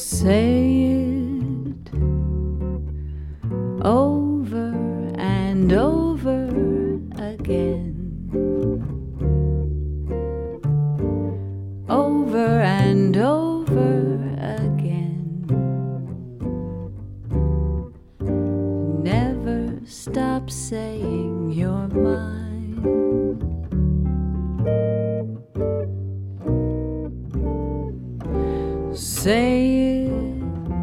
Say it over and over again, over and over again. Never stop saying you're mine. Say it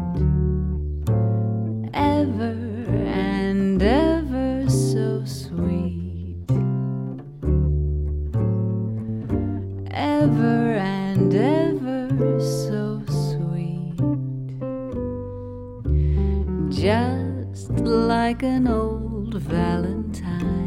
ever and ever so sweet, ever and ever so sweet, just like an old Valentine.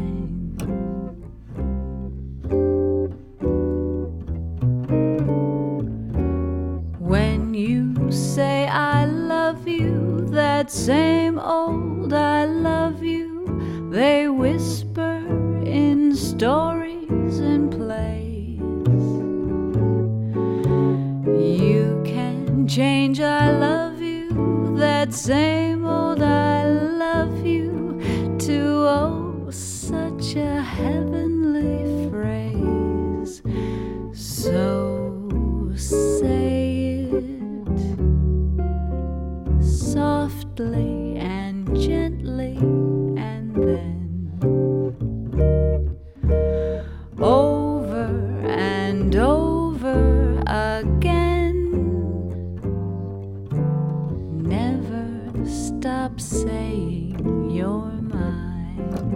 When you say I love you, that same old I love you, they whisper in stories and plays. You can change I love you, that same old I love you, to oh such a heavenly phrase. So say softly and gently, and then over and over again. Never stop saying you're mine.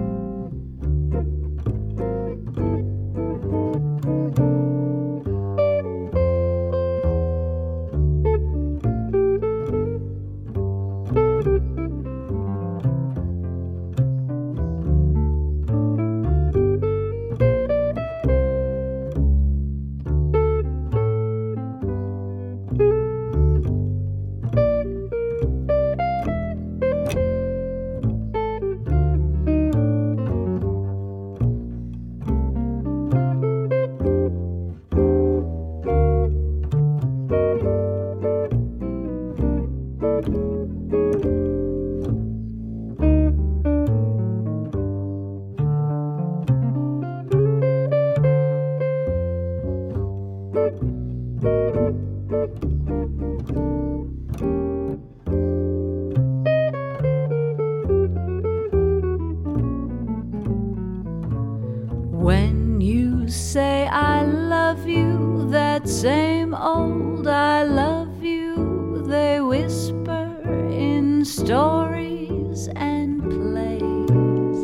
When you say I love you, that same old I love you, they whisper in stories and plays.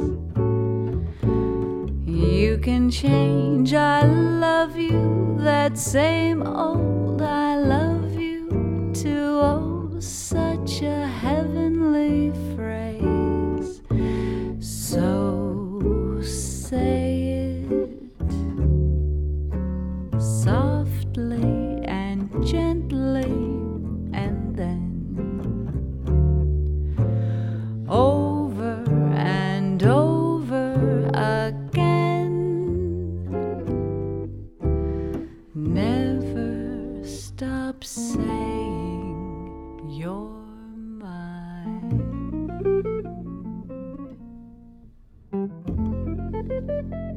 You can change I love you, that same old I love you, to oh such a heavenly phrase. So say softly and gently, and then over and over again. Never stop saying you're mine.